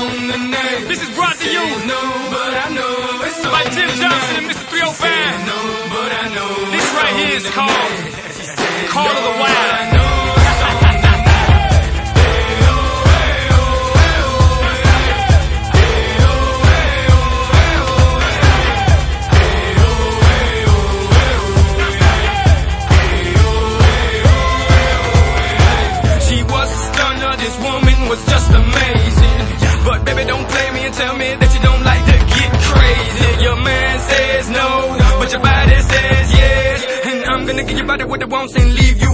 on the name. This is brought to you no, but I know it's by on Jim the Johnson and name. Mr. 305. No, but I know This it's right on here is the called name. Call of the Wild. I know it's on the name. This woman was just amazing. But baby, don't play me and tell me that you don't like to get crazy. Your man says no, but your body says yes. And I'm gonna get your body what it wants and leave you